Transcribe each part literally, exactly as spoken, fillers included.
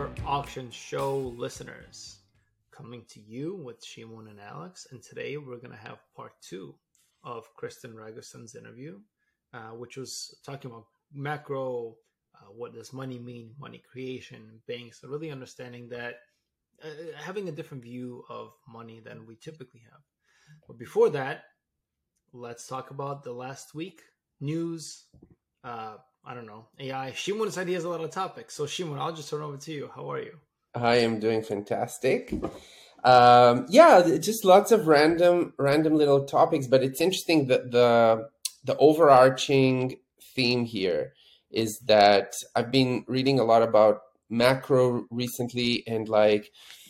our auction show listeners. Coming to you with Shimon and Alex, and today we're going to have part two of Kristen Raguson's interview, uh, which was talking about macro, uh, what does money mean, money creation, banks, so really understanding that, uh, having a different view of money than we typically have. But before that, let's talk about the last week news. Uh, I don't know, A I. Shimon said he has a lot of topics. So Shimon, I'll just turn over to you. How are you? I am doing fantastic. Um, yeah, just lots of random, random little topics. But it's interesting that the the overarching theme here is that I've been reading a lot about macro recently and like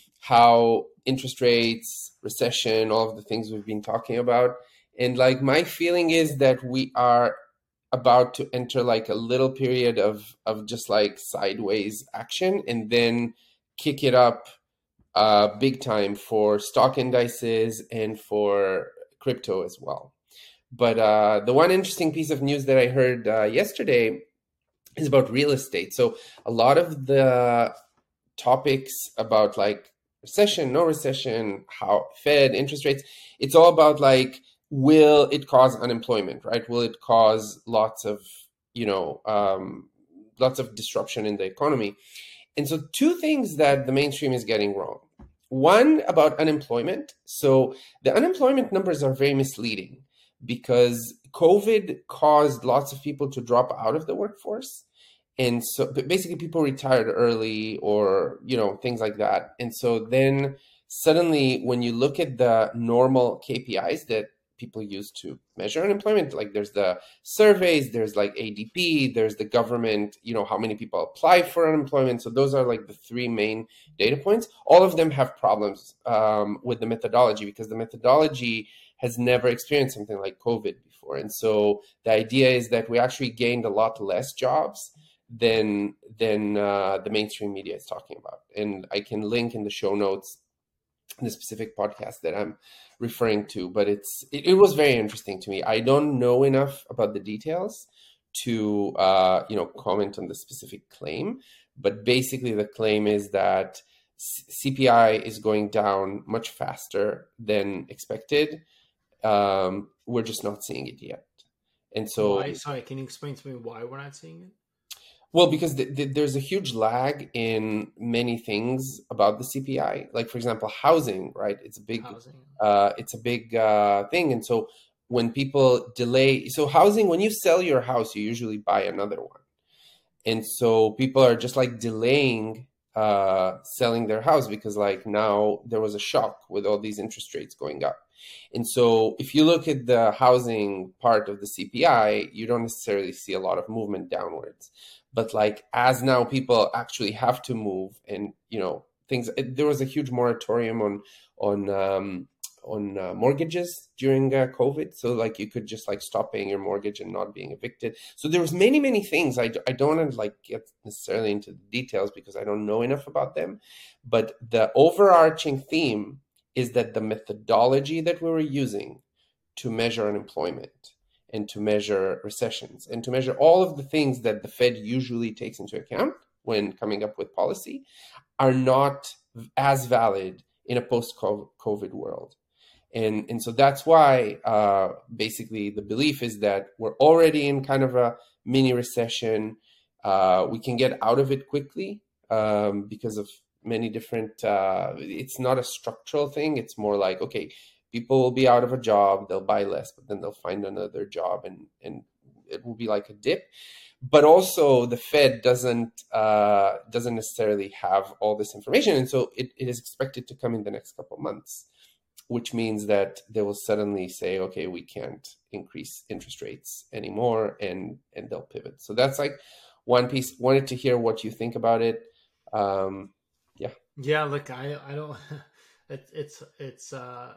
how interest rates, recession, all of the things we've been talking about. And like my feeling is that we are about to enter like a little period of of just like sideways action and then kick it up uh big time for stock indices and for crypto as well. But uh the one interesting piece of news that I heard uh, yesterday is about real estate. So a lot of the topics about like recession, no recession, how Fed, interest rates, it's all about like, will it cause unemployment, right? Will it cause lots of, you know, um, lots of disruption in the economy? And so two things that the mainstream is getting wrong. One about unemployment. So the unemployment numbers are very misleading because COVID caused lots of people to drop out of the workforce. And so basically people retired early or, you know, things like that. And so then suddenly when you look at the normal K P Is that people use to measure unemployment, like there's the surveys, there's like A D P, there's the government, you know, how many people apply for unemployment. So those are like the three main data points. All of them have problems um, with the methodology because the methodology has never experienced something like COVID before. And so the idea is that we actually gained a lot less jobs than than uh, the mainstream media is talking about. And I can link in the show notes the specific podcast that I'm referring to, but it's it, it was very interesting to me. I don't know enough about the details to uh, you know comment on the specific claim, but basically the claim is that C P I is going down much faster than expected. Um, we're just not seeing it yet. And so, why? Sorry, can you explain to me why we're not seeing it? Well, because th- th- there's a huge lag in many things about the C P I. Like, for example, housing, right? It's a big, Housing. uh, it's a big uh, thing. And so when people delay, so housing, when you sell your house, you usually buy another one. And so people are just like delaying uh, selling their house because like now there was a shock with all these interest rates going up. And so if you look at the housing part of the C P I, you don't necessarily see a lot of movement downwards. But like as now people actually have to move and, you know, things, there was a huge moratorium on, on, um, on uh, mortgages during uh, COVID. So like you could just like stop paying your mortgage and not being evicted. So there was many, many things. I, I don't want to like get necessarily into the details because I don't know enough about them. But the overarching theme is that the methodology that we were using to measure unemployment and to measure recessions and to measure all of the things that the Fed usually takes into account when coming up with policy are not as valid in a post-COVID world. And, and so that's why uh, basically the belief is that we're already in kind of a mini recession. Uh, we can get out of it quickly um, because of many different, uh, it's not a structural thing. It's more like, okay, people will be out of a job, they'll buy less, but then they'll find another job and, and it will be like a dip. But also the Fed doesn't uh, doesn't necessarily have all this information. And so it, it is expected to come in the next couple of months, which means that they will suddenly say, okay, we can't increase interest rates anymore, and, and they'll pivot. So that's like one piece. Wanted to hear what you think about it. Um, yeah. Yeah, look, I, I don't, it, it's, it's, uh,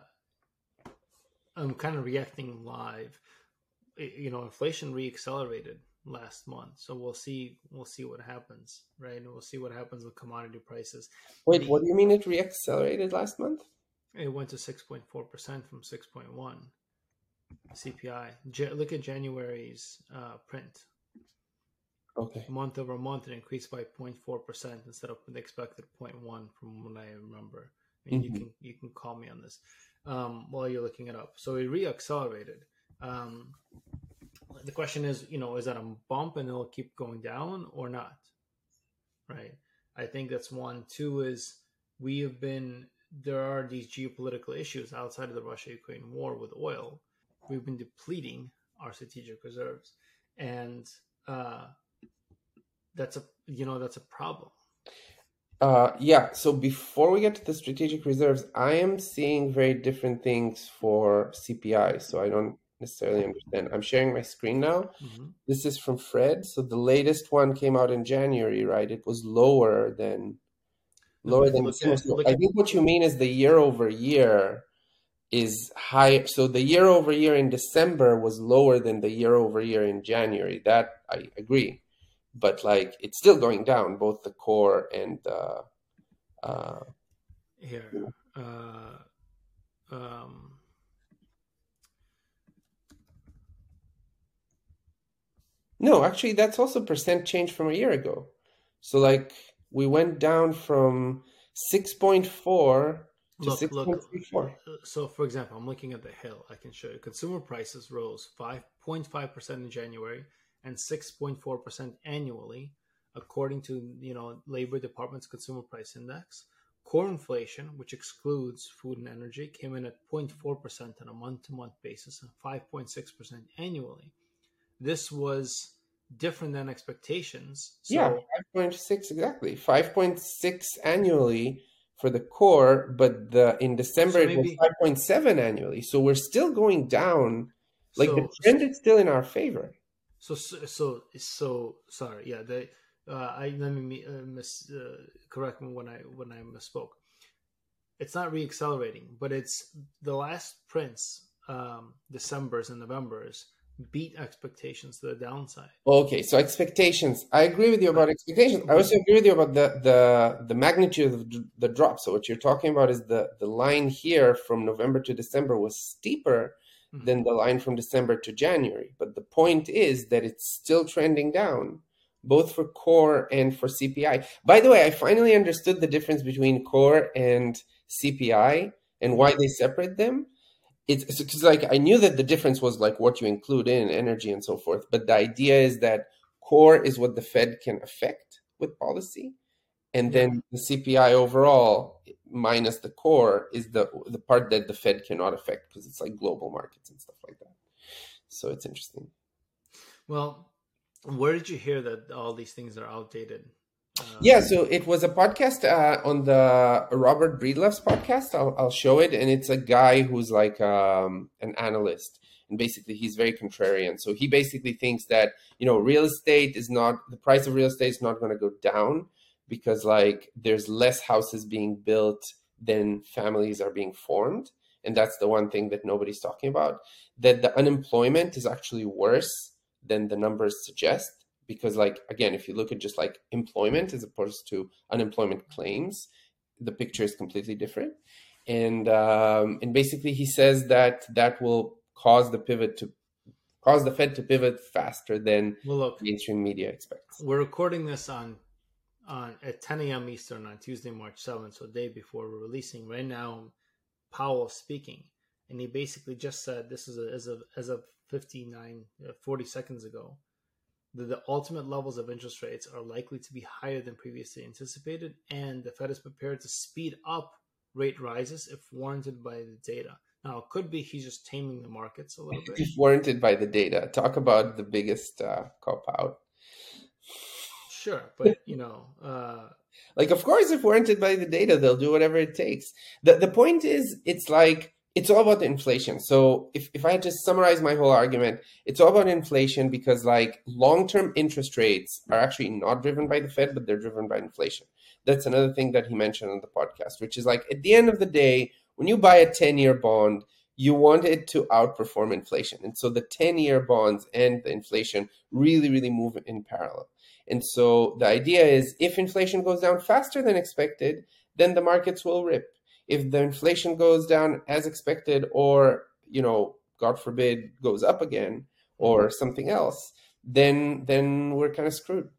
I'm kind of reacting live. It, you know, inflation reaccelerated last month. So we'll see, we'll see what happens, right? And we'll see what happens with commodity prices. Wait, The, what do you mean it reaccelerated last month? It went to six point four percent from six point one C P I. J- look at January's uh, print. Okay. month over month, it increased by zero point four percent instead of the expected zero point one from what I remember. And mm-hmm. you can you can call me on this um, while you're looking it up. So it re-accelerated. Um, the question is, you know, is that a bump and it'll keep going down or not? Right. I think that's one. Two is we have been, there are these geopolitical issues outside of the Russia-Ukraine war with oil. We've been depleting our strategic reserves. And uh, that's a, you know, that's a problem. Uh, yeah. So before we get to the strategic reserves, I am seeing very different things for C P I. So I don't necessarily understand. I'm sharing my screen now. Mm-hmm. This is from Fred. So the latest one came out in January, right? It was lower than lower no, than December. At, so I think what you mean is the year over year is high. So the year over year in December was lower than the year over year in January. That I agree. But like it's still going down, both the core and uh uh here. Uh um No, actually that's also percent change from a year ago. So like we went down from six point four to six point three four. So for example, I'm looking at the Hill. I can show you consumer prices rose five point five percent in January and six point four percent annually, according to, you know, Labor Department's Consumer Price Index. Core inflation, which excludes food and energy, came in at zero point four percent on a month-to-month basis and five point six percent annually. This was different than expectations. So, yeah, five point six exactly. five point six annually for the core, but the in December so maybe, it was five point seven annually. So we're still going down. Like so, the trend is still in our favor. So, so, so, sorry. Yeah, the uh, I let me uh, miss uh, correct me when I when I misspoke. It's not re-accelerating, but it's the last prints, um, December's and November's beat expectations to the downside. Okay, so expectations. I agree with you about expectations. I also agree with you about the the the magnitude of the drop. So what you're talking about is the the line here from November to December was steeper mm-hmm. than the line from December to January. But the point is that it's still trending down, both for core and for C P I. By the way, I finally understood the difference between core and C P I and why they separate them. It's because like I knew that the difference was like what you include in energy and so forth, but the idea is that core is what the Fed can affect with policy, and then yeah. the C P I overall minus the core is the the part that the Fed cannot affect because it's like global markets and stuff like that. So it's interesting. Well, where did you hear that all these things are outdated? Um, yeah, so it was a podcast uh, on the Robert Breedlove's podcast. I'll, I'll show it. And it's a guy who's like um, an analyst. And basically, he's very contrarian. So he basically thinks that, you know, real estate is not, the price of real estate is not going to go down because like there's less houses being built than families are being formed. And that's the one thing that nobody's talking about. That the unemployment is actually worse than the numbers suggest. Because like, again, if you look at just like employment as opposed to unemployment claims, the picture is completely different. And um, and basically he says that that will cause the pivot to cause the Fed to pivot faster than well, look, mainstream media expects. We're recording this on on at ten a.m. Eastern on Tuesday, March seventh, so a day before we're releasing. Right now, Powell speaking, and he basically just said, this is a, as of as of fifty-nine, forty seconds ago, that the ultimate levels of interest rates are likely to be higher than previously anticipated, and the Fed is prepared to speed up rate rises if warranted by the data. Now, it could be he's just taming the markets a little bit. If warranted by the data. Talk about the biggest uh, cop-out. Sure, but, you know... Uh, like, of course, if warranted by the data, they'll do whatever it takes. The, the point is, it's like... It's all about the inflation. So if, if I had to summarize my whole argument, it's all about inflation because like long-term interest rates are actually not driven by the Fed, but they're driven by inflation. That's another thing that he mentioned on the podcast, which is like at the end of the day, when you buy a ten-year bond, you want it to outperform inflation. And so the ten-year bonds and the inflation really, really move in parallel. And so the idea is if inflation goes down faster than expected, then the markets will rip. If the inflation goes down as expected or, you know, God forbid, goes up again or something else, then then we're kind of screwed.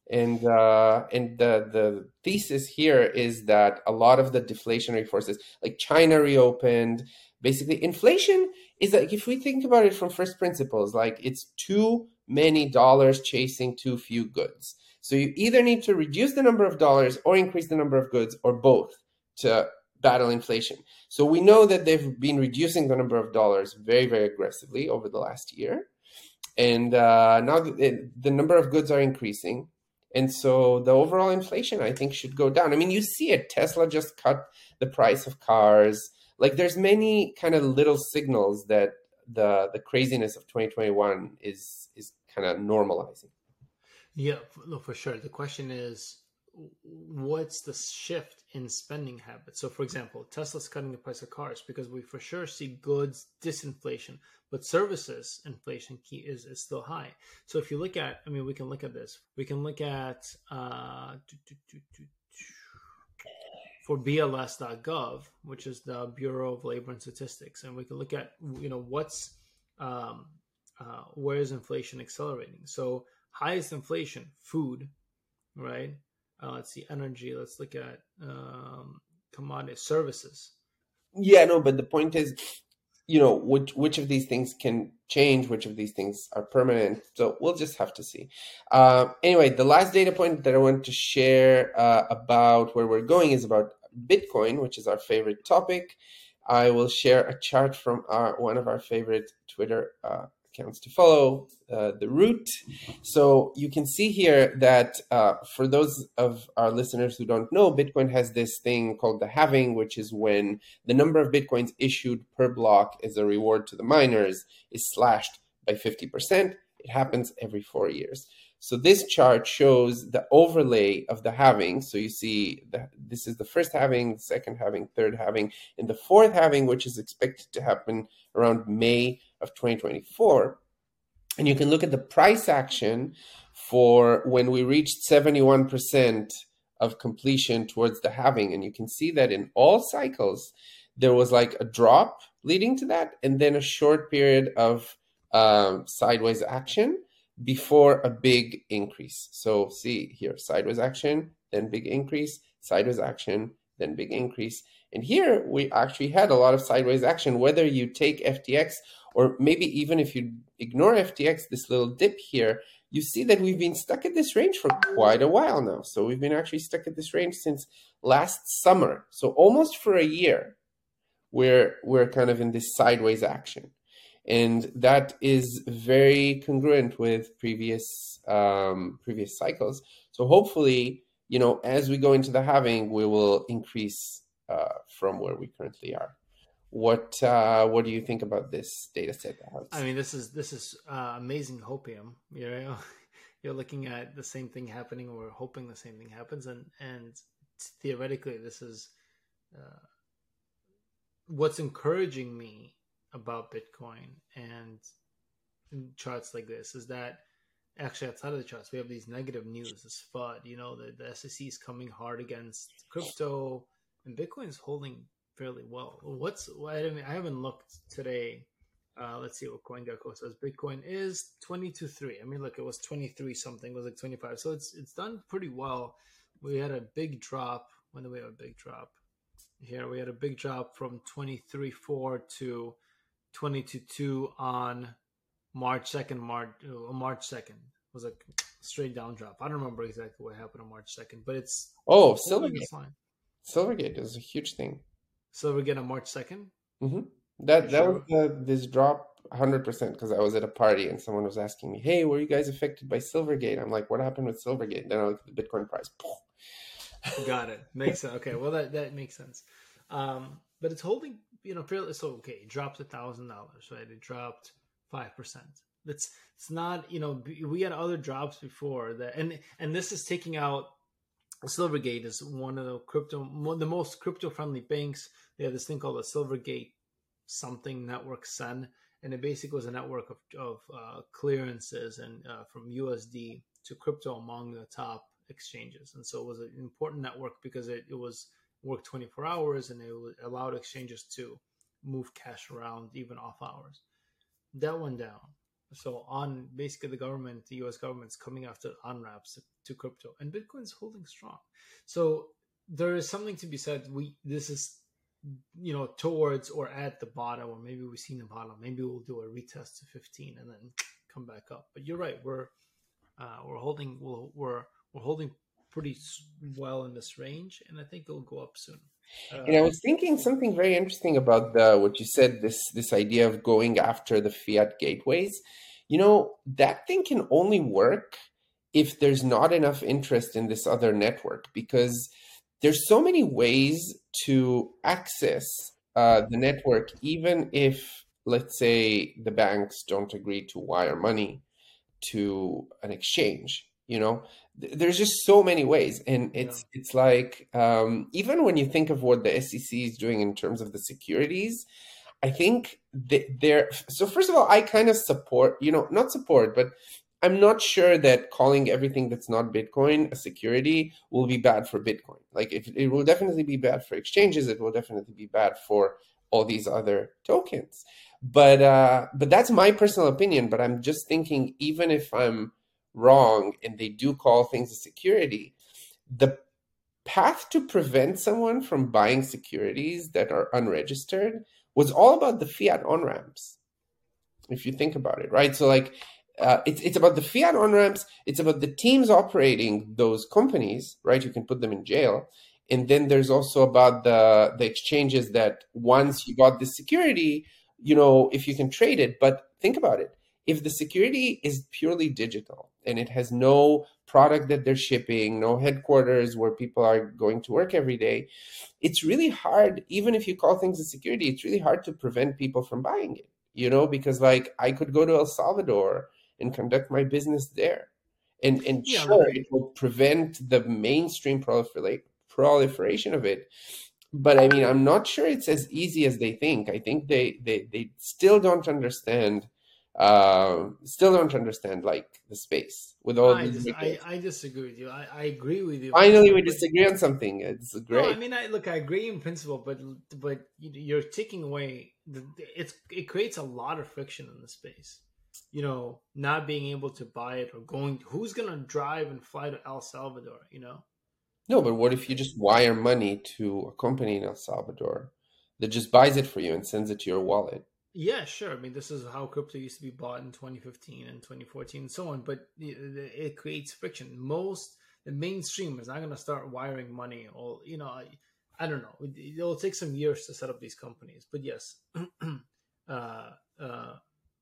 And uh, and the the thesis here is that a lot of the deflationary forces, like China reopened, basically inflation is like, if we think about it from first principles, like it's too many dollars chasing too few goods. So you either need to reduce the number of dollars or increase the number of goods, or both, to battle inflation. So we know that they've been reducing the number of dollars very, very aggressively over the last year. And uh, now the, the number of goods are increasing. And so the overall inflation, I think, should go down. I mean, you see it. Tesla just cut the price of cars. Like, there's many kind of little signals that the the craziness of twenty twenty-one is is kind of normalizing. Yeah, no, for sure. The question is, what's the shift in spending habits? So, for example, Tesla's cutting the price of cars because we for sure see goods disinflation, but services inflation key is, is still high. So if you look at, I mean, we can look at this. We can look at uh, for B L S dot gov, which is the Bureau of Labor and Statistics, and we can look at, you know, what's um, uh, where is inflation accelerating. So highest inflation, food, right? Uh, let's see, energy. Let's look at um, commodity services. Yeah, no, but the point is, you know, which which of these things can change, which of these things are permanent. So we'll just have to see. Uh, anyway, the last data point that I want to share uh, about where we're going is about Bitcoin, which is our favorite topic. I will share a chart from our one of our favorite Twitter uh, accounts to follow, uh, The Root. So you can see here that uh, for those of our listeners who don't know, Bitcoin has this thing called the halving, which is when the number of Bitcoins issued per block as a reward to the miners is slashed by fifty percent. It happens every four years. So this chart shows the overlay of the halving. So you see that this is the first halving, the second halving, third halving, and the fourth halving, which is expected to happen around May of twenty twenty-four. And you can look at the price action for when we reached seventy-one percent of completion towards the halving. And you can see that in all cycles, there was like a drop leading to that, and then a short period of um, sideways action before a big increase. So see here, sideways action, then big increase, sideways action, then big increase. And here we actually had a lot of sideways action, whether you take F T X or maybe even if you ignore F T X, this little dip here, you see that we've been stuck at this range for quite a while now. So we've been actually stuck at this range since last summer. So almost for a year, we're, we're kind of in this sideways action. And that is very congruent with previous um, previous cycles. So hopefully, you know, as we go into the halving, we will increase uh, from where we currently are. What uh, what do you think about this data set, Alex? I mean, this is this is uh, amazing hopium. You know, you're looking at the same thing happening, or hoping the same thing happens, and and theoretically, this is uh, what's encouraging me about Bitcoin and charts like this is that actually outside of the charts, we have these negative news, this F U D, you know, the, the S E C is coming hard against crypto, and Bitcoin is holding fairly well. What's, I mean, I haven't looked today. Uh, let's see what CoinGecko says. Bitcoin is twenty-two point three. I mean, look, it was twenty-three something, it was like twenty-five. So it's it's done pretty well. We had a big drop. When did we have a big drop? Here, we had a big drop from twenty-three point four to twenty-two point two on March second. March uh, March second was a straight down drop. I don't remember exactly what happened on March second, but it's oh Silvergate. Silvergate is a huge thing. Silvergate on March second. Mm-hmm. That that sure? was uh, this drop one hundred percent because I was at a party and someone was asking me, "Hey, were you guys affected by Silvergate?" I'm like, "What happened with Silvergate?" Then I looked at the Bitcoin price. Got it. Makes sense. Okay, well that that makes sense. Um, but it's holding, you know, fairly. So okay, it dropped a thousand dollars, right? It dropped five percent. That's it's not, you know, we had other drops before that, and and this is taking out. Silvergate is one of the crypto, one, the most crypto friendly banks. They have this thing called a Silvergate something network S E N, and it basically was a network of of uh, clearances and uh, from U S D to crypto among the top exchanges. And so it was an important network because it, it was worked twenty-four hours and it allowed exchanges to move cash around even off hours. That went down. So on basically the government, the U S government's coming after on ramps to crypto, and Bitcoin's holding strong. So there is something to be said. We this is you know towards or at the bottom, or maybe we've seen the bottom. Maybe we'll do a retest to fifteen and then come back up. But you're right. We're uh, we're holding we're, we're we're holding pretty well in this range, and I think it'll go up soon. Uh, And I was thinking something very interesting about the what you said, this this idea of going after the fiat gateways. You know, that thing can only work if there's not enough interest in this other network, because there's so many ways to access uh, the network, even if, let's say, the banks don't agree to wire money to an exchange. You know, there's just so many ways, and it's yeah. it's like um, even when you think of what the S E C is doing in terms of the securities, I think they're so. First of all, I kind of support, you know, not support, but I'm not sure that calling everything that's not Bitcoin a security will be bad for Bitcoin. Like, if it will definitely be bad for exchanges, it will definitely be bad for all these other tokens. But uh, but that's my personal opinion. But I'm just thinking, even if I'm wrong and they do call things a security, the path to prevent someone from buying securities that are unregistered was all about the fiat on-ramps, if you think about it, right? So like uh, it's it's about the fiat on-ramps, it's about the teams operating those companies, right? You can put them in jail. And then there's also about the the exchanges that once you got the security, you know, if you can trade it. But think about it. If the security is purely digital and it has no product that they're shipping, no headquarters where people are going to work every day, it's really hard, even if you call things a security, it's really hard to prevent people from buying it, you know, because like I could go to El Salvador and conduct my business there. And, and yeah, sure, it will prevent the mainstream proliferate, proliferation of it. But I mean, I'm not sure it's as easy as they think. I think they, they, they still don't understand Uh, still don't understand like the space with all I, these. Dis- I, I disagree with you. I, I agree with you. Finally, we disagree on something. It's great. No, I mean, I look, I agree in principle, but but you're taking away the, it's it creates a lot of friction in the space. You know, not being able to buy it or going. Who's gonna drive and fly to El Salvador? You know. No, but what if you just wire money to a company in El Salvador that just buys it for you and sends it to your wallet? Yeah, sure. I mean, this is how crypto used to be bought in twenty fifteen and twenty fourteen and so on, but it, it creates friction. Most, the mainstream is not going to start wiring money, or, you know, I, I don't know. It, it'll take some years to set up these companies, but yes. uh, uh,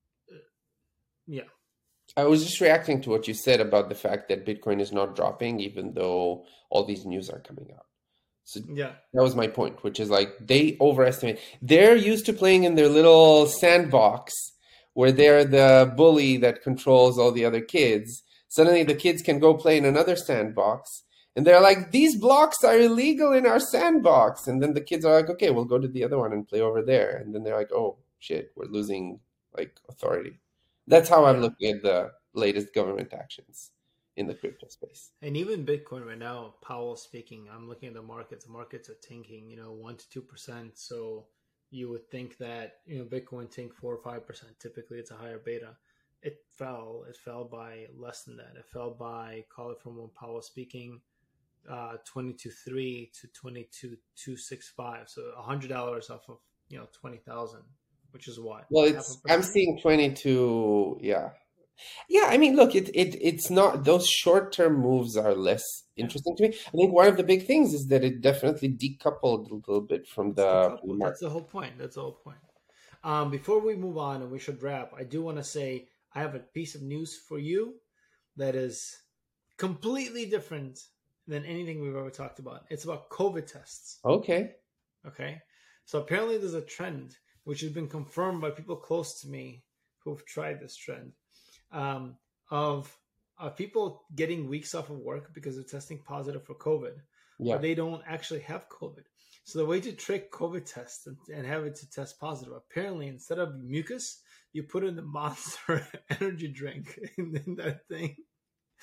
yeah. I was just reacting to what you said about the fact that Bitcoin is not dropping, even though all these news are coming out. So yeah, that was my point, which is like they overestimate. They're used to playing in their little sandbox where they're the bully that controls all the other kids. Suddenly the kids can go play in another sandbox. And they're like, these blocks are illegal in our sandbox. And then the kids are like, okay, we'll go to the other one and play over there. And then they're like, oh, shit, we're losing like authority. That's how I'm looking at the latest government actions in the crypto space. And even Bitcoin right now, Powell speaking, I'm looking at the markets. The markets are tanking, you know, one to two percent. So you would think that, you know, Bitcoin tank four or five percent. Typically, it's a higher beta. It fell. It fell by less than that. It fell by, call it from when Powell speaking, uh, twenty-two three to twenty-two two sixty-five. So a hundred dollars off of, you know, twenty thousand, which is what. Well, it's I'm seeing twenty-two. Yeah. Yeah, I mean, look, it it it's not, those short-term moves are less interesting to me. I think one of the big things is that it definitely decoupled a little bit from the, from the market. That's the whole point. That's the whole point. Um, before we move on and we should wrap, I do want to say I have a piece of news for you that is completely different than anything we've ever talked about. It's about COVID tests. Okay. Okay. So apparently there's a trend which has been confirmed by people close to me who've tried this trend. Um, of uh, people getting weeks off of work because they're testing positive for COVID, yeah. but they don't actually have COVID. So the way to trick COVID tests and, and have it to test positive, apparently instead of mucus, you put in the Monster energy drink in, in that thing,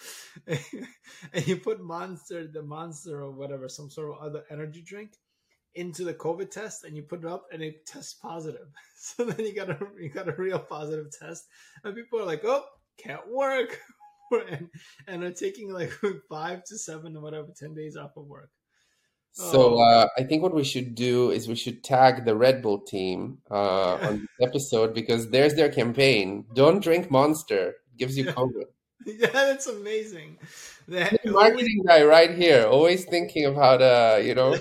and you put Monster, the Monster or whatever, some sort of other energy drink into the COVID test and you put it up and it tests positive. So then you got a you got a real positive test, and people are like, "Oh, can't work," and and are taking like five to seven or whatever, ten days off of work. So Oh, uh, I think what we should do is we should tag the Red Bull team uh, yeah, on this episode because there's their campaign. Don't drink Monster. It gives you yeah, COVID. yeah. That's amazing. That The only. marketing guy right here, always thinking of how to, you know.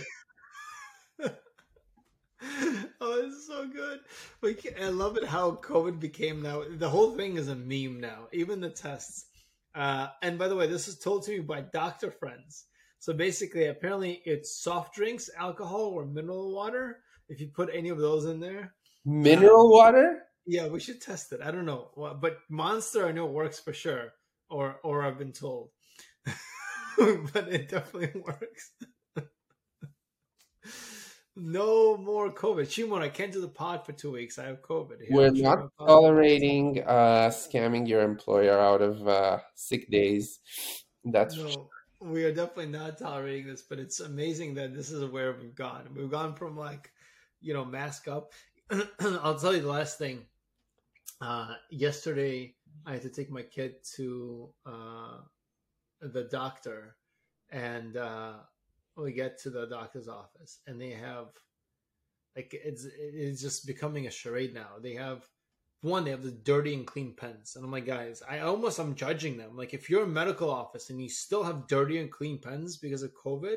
Oh, it's so good. Like, I love it how COVID became now. The whole thing is a meme now, even the tests. Uh, and by the way, this was told to me by doctor friends. So basically, apparently, it's soft drinks, alcohol, or mineral water. If you put any of those in there, uh, Mineral water? yeah, we should test it. I don't know, Well, but Monster, I know works for sure, or or I've been told, but it definitely works. No more COVID. Shimon, I can't do the pod for two weeks. I have COVID. Here, We're I'll share my not pod. tolerating uh, scamming your employer out of uh, sick days. That's for sure. No, we are definitely not tolerating this, but it's amazing that this is where we've gone. We've gone from like, you know, mask up. I'll tell you the last thing. Uh, yesterday, I had to take my kid to uh, the doctor, and uh, we get to the doctor's office, and they have like it's it's just becoming a charade now. They have one, they have the dirty and clean pens, and I'm like, guys, I almost I'm judging them. Like, if you're a medical office and you still have dirty and clean pens because of COVID,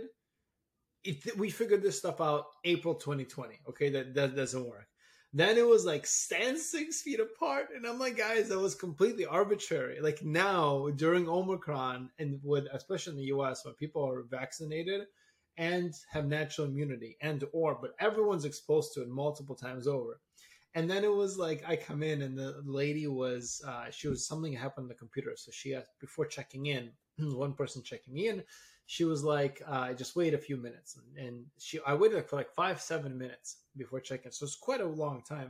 it, we figured this stuff out April twenty twenty. Okay, that that doesn't work. Then it was like stand six feet apart, and I'm like, guys, that was completely arbitrary. Like now during Omicron, and with especially in the U S when people are vaccinated and have natural immunity, and or but everyone's exposed to it multiple times over. And then it was like I come in, and the lady was uh, she was something happened on the computer, so she asked before checking in. One person checking me in, she was like, uh, "Just wait a few minutes," and, and she I waited for like five seven minutes before checking, so it's quite a long time.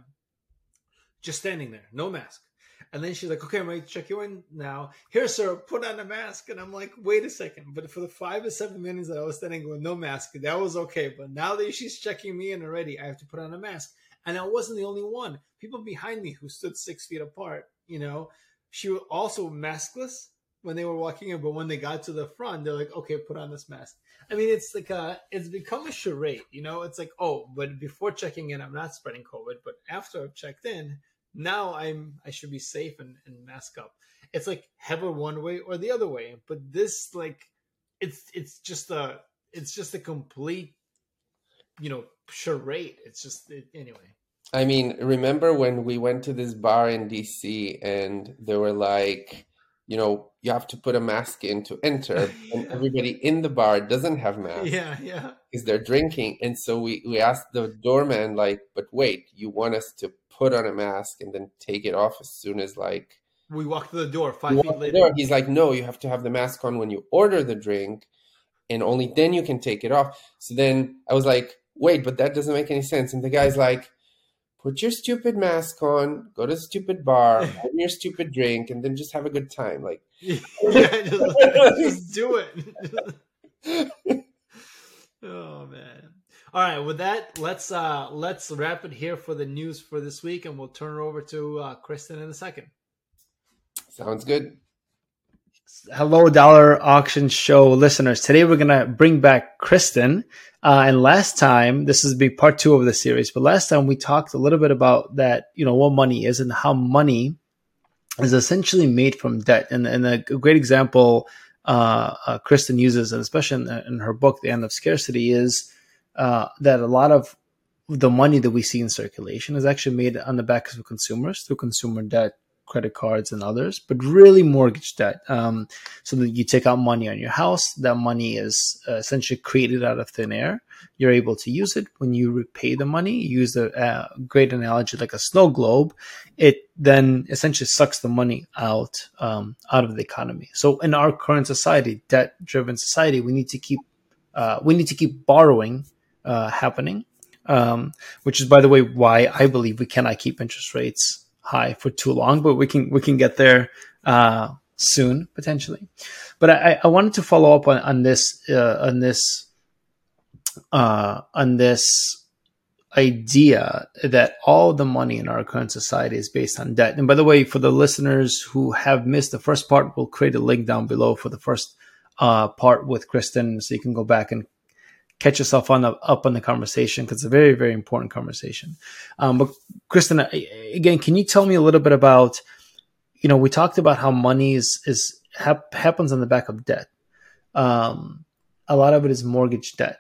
Just standing there, no mask. And then she's like, "Okay, I'm ready to check you in now. Here, sir, put on a mask." And I'm like, "Wait a second." But for the five or seven minutes that I was standing with no mask, that was okay. But now that she's checking me in already, I have to put on a mask. And I wasn't the only one. People behind me who stood six feet apart, you know, she was also maskless when they were walking in. But when they got to the front, they're like, "Okay, put on this mask." I mean, it's like a, it's become a charade, you know. It's like, oh, but before checking in, I'm not spreading COVID. But after I've checked in, now I'm I should be safe and, and mask up. It's like have it one way or the other way. But this like it's it's just a it's just a complete, you know, charade. It's just it, anyway. I mean, remember when we went to this bar in D C and they were like, you know, you have to put a mask in to enter, and yeah. everybody in the bar doesn't have masks yeah, yeah. because they're drinking. And so we, we asked the doorman, like, but wait, you want us to put on a mask and then take it off as soon as, like, We walked to the door you five feet walk the later. door? He's like, no, you have to have the mask on when you order the drink, and only then you can take it off. So then I was like, wait, but that doesn't make any sense. And the guy's like, put your stupid mask on, go to the stupid bar, have your stupid drink, and then just have a good time. Like, yeah, just, just do it. Oh man. All right, with that, let's uh let's wrap it here for the news for this week, and we'll turn it over to uh, Kristen in a second. sounds good. Hello, Dollar Auction Show listeners. Today we're going to bring back Kristen. Uh, and last time, this is be part two of the series, but last time we talked a little bit about that, you know, what money is and how money is essentially made from debt. And, and a great example uh, uh, Kristen uses, and especially in, in her book, The End of Scarcity, is uh, that a lot of the money that we see in circulation is actually made on the backs of consumers through consumer debt, credit cards and others, but really mortgage debt. Um, so that you take out money on your house, that money is uh, essentially created out of thin air. You're able to use it. When you repay the money, you use a uh, great analogy like a snow globe. It then essentially sucks the money out, um, out of the economy. So in our current society, debt-driven society, we need to keep, uh, we need to keep borrowing uh, happening, um, which is, by the way, why I believe we cannot keep interest rates high for too long, but we can we can get there uh, soon potentially. But I, I wanted to follow up on on this uh, on this uh, on this idea that all the money in our current society is based on debt. And by the way, for the listeners who have missed the first part, we'll create a link down below for the first uh, part with Kristen, so you can go back and catch yourself on the, up on the conversation, because it's a very, very important conversation. Um, but Kristen, again, can you tell me a little bit about, you know, we talked about how money is, is hap- happens on the back of debt. Um, a lot of it is mortgage debt.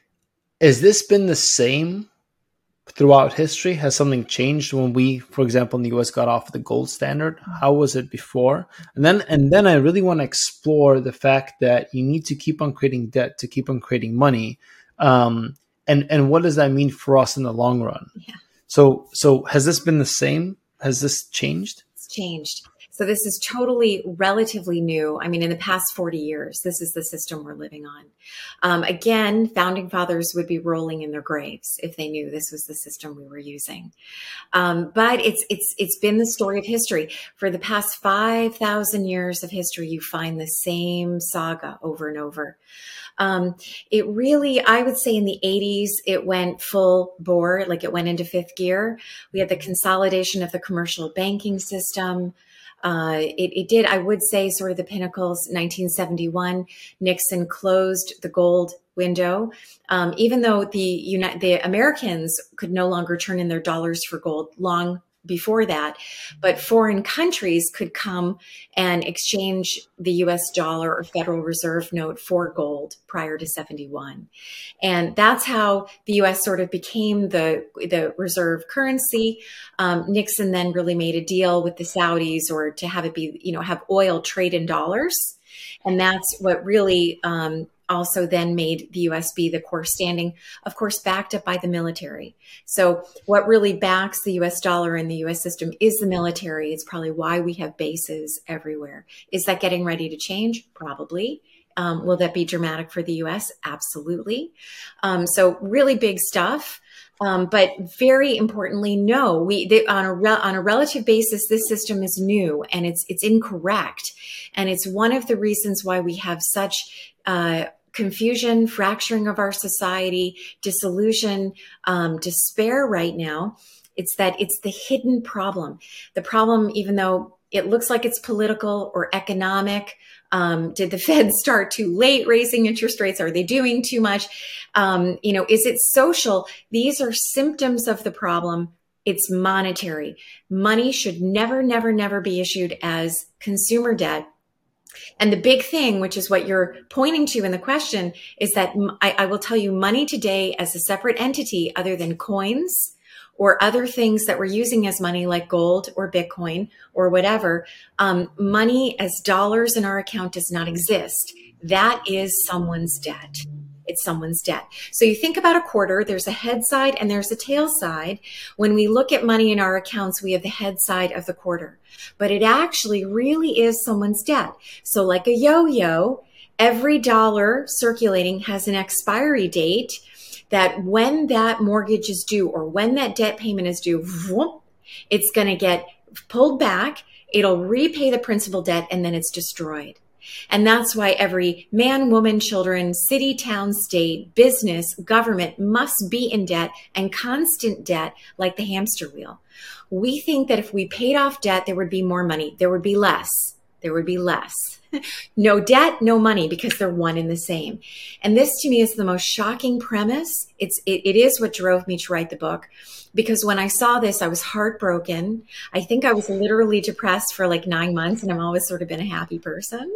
Has this been the same throughout history? Has something changed when we, for example, in the U S got off the gold standard? How was it before? And then, and then I really want to explore the fact that you need to keep on creating debt to keep on creating money. Um, and, and what does that mean for us in the long run? Yeah. So, so has this been the same? Has this changed? It's changed. So this is totally relatively new. I mean, in the past forty years, this is the system we're living on. Um, again, founding fathers would be rolling in their graves if they knew this was the system we were using. Um, but it's it's it's been the story of history. For the past five thousand years of history, you find the same saga over and over. Um, it really, I would say in the eighties, it went full bore, like it went into fifth gear. We had the consolidation of the commercial banking system. Uh, it, it did, I would say, sort of the pinnacles. Nineteen seventy-one, Nixon closed the gold window. Um, even though the United, the Americans could no longer turn in their dollars for gold long before that, but foreign countries could come and exchange the U S dollar or Federal Reserve note for gold prior to seventy-one. And that's how the U S sort of became the, the reserve currency. Um, Nixon then really made a deal with the Saudis, or to have it be, you know, have oil trade in dollars. And that's what really, um, also then made the U S be the core standing, of course, backed up by the military. So what really backs the U S dollar in the U S system is the military. It's probably why we have bases everywhere. Is that getting ready to change? Probably. Um, will that be dramatic for the U S? Absolutely. Um, so really big stuff. Um, but very importantly, no, we they, on a re- on a relative basis, this system is new and it's it's incorrect, and it's one of the reasons why we have such uh, confusion, fracturing of our society, disillusion, um, despair right now. It's that it's the hidden problem. The problem, even though it looks like it's political or economic. Um, did the Fed start too late raising interest rates? Are they doing too much? Um, you know, is it social? These are symptoms of the problem. It's monetary. Money should never, never, never be issued as consumer debt. And the big thing, which is what you're pointing to in the question, is that I, I will tell you, money today as a separate entity other than coins or other things that we're using as money like gold or Bitcoin or whatever, um, money as dollars in our account does not exist. That is someone's debt. It's someone's debt. So you think about a quarter, there's a head side and there's a tail side. When we look at money in our accounts, we have the head side of the quarter, but it actually really is someone's debt. So like a yo-yo, every dollar circulating has an expiry date, that when that mortgage is due or when that debt payment is due, whoop, it's going to get pulled back. It'll repay the principal debt and then it's destroyed. And that's why every man, woman, children, city, town, state, business, government must be in debt and constant debt like the hamster wheel. We think that if we paid off debt, there would be more money. There would be less. There would be less. No debt, no money, because they're one and the same. And this to me is the most shocking premise. It's, it, it is what drove me to write the book, because when I saw this, I was heartbroken. I think I was literally depressed for like nine months and I've always sort of been a happy person.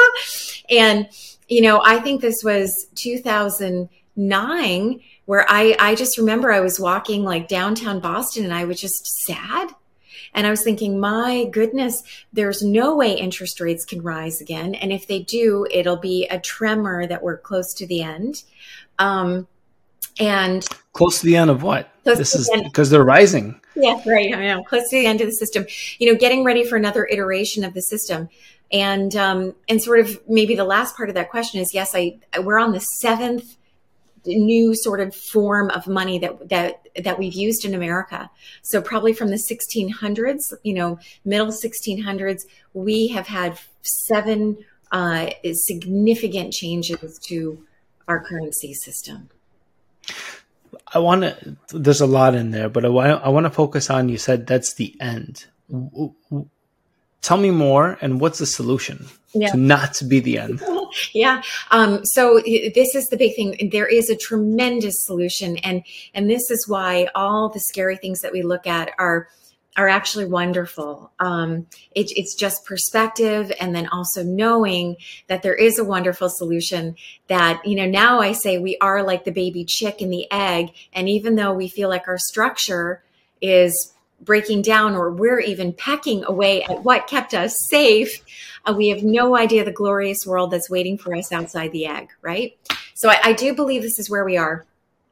And, you know, I think this was two thousand nine where I, I just remember I was walking like downtown Boston and I was just sad. And I was thinking, my goodness, there's no way interest rates can rise again. And if they do, it'll be a tremor that we're close to the end. Um, and close to the end of what? This is because they're rising. Yeah, right. I know. Close to the end of the system, you know, getting ready for another iteration of the system. And, um, and sort of maybe the last part of that question is, yes, I, we're on the seventh new sort of form of money that that that we've used in America. So probably from the sixteen hundreds, you know, middle sixteen hundreds, we have had seven uh, significant changes to our currency system. I want to, there's a lot in there, but I want, I want to focus on, you said that's the end. Tell me more, and what's the solution yeah. to not be the end? Yeah. Um, so this is the big thing. There is a tremendous solution. And, and this is why all the scary things that we look at are, are actually wonderful. Um, it, it's just perspective, and then also knowing that there is a wonderful solution that, you know, now I say we are like the baby chick in the egg. And even though we feel like our structure is breaking down, or we're even pecking away at what kept us safe, uh, we have no idea the glorious world that's waiting for us outside the egg, right? So I, I do believe this is where we are.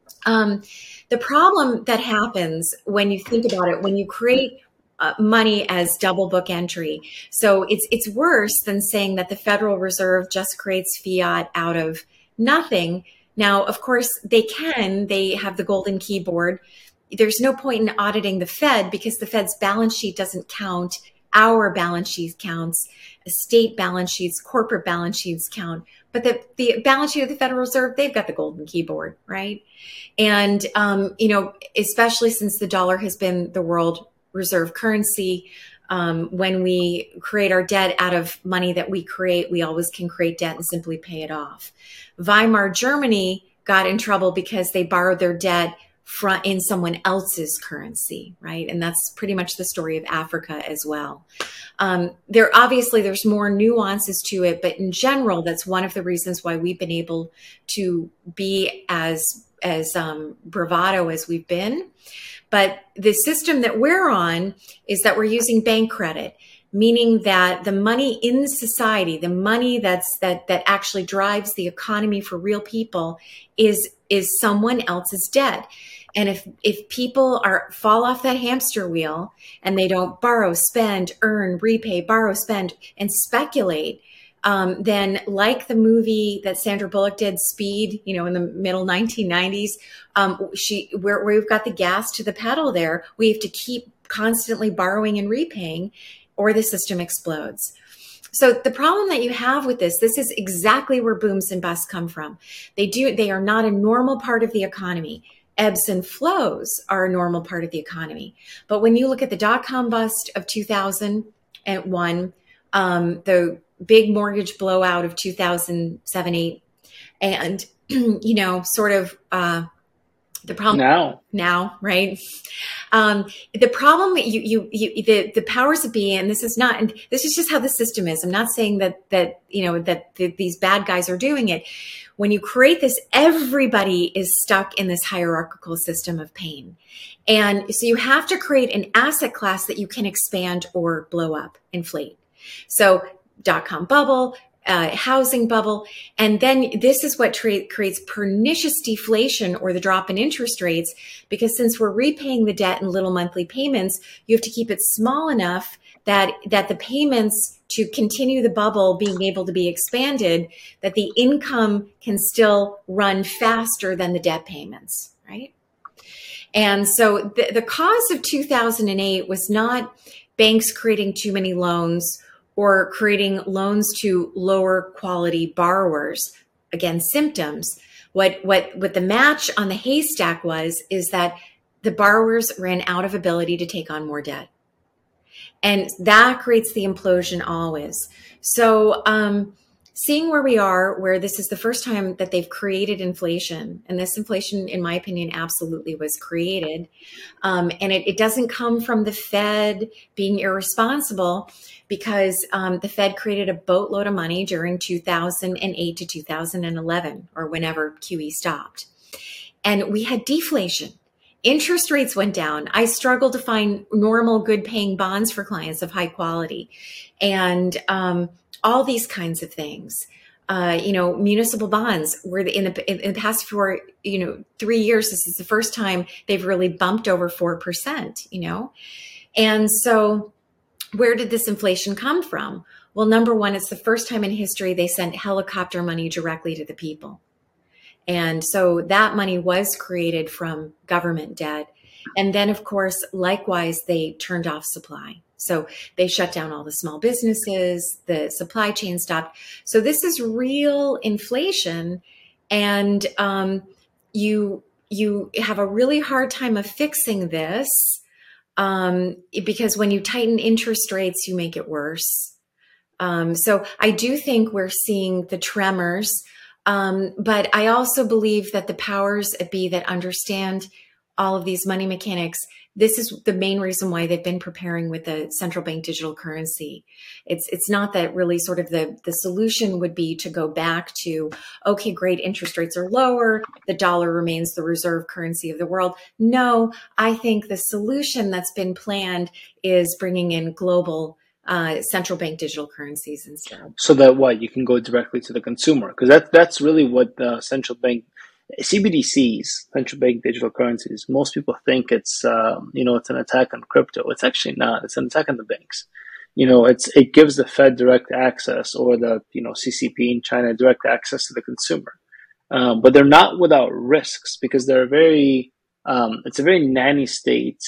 Um, the problem that happens when you think about it, when you create uh, money as double book entry, so it's it's worse than saying that the Federal Reserve just creates fiat out of nothing. Now, of course, they can. They have the golden keyboard. There's no point in auditing the Fed because the Fed's balance sheet doesn't count. Our balance sheet counts. State balance sheets, corporate balance sheets count. But the, the balance sheet of the Federal Reserve, they've got the golden keyboard, right? And, um, you know, especially since the dollar has been the world reserve currency, um, when we create our debt out of money that we create, we always can create debt and simply pay it off. Weimar Germany got in trouble because they borrowed their debt from in someone else's currency, right? And that's pretty much the story of Africa as well. Um, there obviously there's more nuances to it, but in general, that's one of the reasons why we've been able to be as as um, bravado as we've been. But the system that we're on is that we're using bank credit, meaning that the money in society, the money that's that that actually drives the economy for real people, is is someone else's debt. And if if people are fall off that hamster wheel and they don't borrow, spend, earn, repay, borrow, spend, and speculate, um, then like the movie that Sandra Bullock did, Speed, you know, in the middle nineteen nineties, um, she where we've got the gas to the pedal there. We have to keep constantly borrowing and repaying, or the system explodes. So the problem that you have with this, this is exactly where booms and busts come from. They do, they are not a normal part of the economy. Ebbs and flows are a normal part of the economy. But when you look at the dot-com bust of two thousand one, um, the big mortgage blowout of two thousand seven, eight, and, you know, sort of uh, the problem now, now, right? Um, the problem, you, you, you, the, the powers that be, and this is not, and this is just how the system is. I'm not saying that, that, you know, that the, these bad guys are doing it. When you create this, everybody is stuck in this hierarchical system of pain. And so you have to create an asset class that you can expand or blow up, inflate. So dot-com bubble, uh, housing bubble. And then this is what tra- creates pernicious deflation, or the drop in interest rates, because since we're repaying the debt in little monthly payments, you have to keep it small enough that, that the payments to continue the bubble being able to be expanded, that the income can still run faster than the debt payments, right? And so the, the cause of two thousand eight was not banks creating too many loans or creating loans to lower quality borrowers. Again, symptoms. What, what, what the match on the haystack was, is that the borrowers ran out of ability to take on more debt. And that creates the implosion always. So um, seeing where we are, where this is the first time that they've created inflation, and this inflation, in my opinion, absolutely was created. Um, and it, it doesn't come from the Fed being irresponsible, because um, the Fed created a boatload of money during two thousand eight to two thousand eleven, or whenever Q E stopped. And we had deflation. Interest rates went down. I struggled to find normal, good paying bonds for clients of high quality, and um, all these kinds of things. Uh, you know, municipal bonds were in the, in the past four, you know, three years. This is the first time they've really bumped over four percent, you know? And so where did this inflation come from? Well, number one, it's the first time in history they sent helicopter money directly to the people. And so that money was created from government debt. And then, of course, likewise, they turned off supply. So they shut down all the small businesses, the supply chain stopped. So this is real inflation. And um, you you have a really hard time of fixing this um, because when you tighten interest rates, you make it worse. Um, so I do think we're seeing the tremors, um, but I also believe that the powers that be that understand all of these money mechanics, this is the main reason why they've been preparing with the central bank digital currency. It's it's not that really sort of the, the solution would be to go back to, okay, great, interest rates are lower, the dollar remains the reserve currency of the world. No, I think the solution that's been planned is bringing in global uh, central bank digital currencies instead. So that what, you can go directly to the consumer, because that, that's really what the central bank C B D Cs, central bank digital currencies, most people think it's, um, you know, it's an attack on crypto. It's actually not. It's an attack on the banks. You know, it's it gives the Fed direct access, or the, you know, C C P in China direct access to the consumer. Um, but they're not without risks, because they're very, um, it's a very nanny state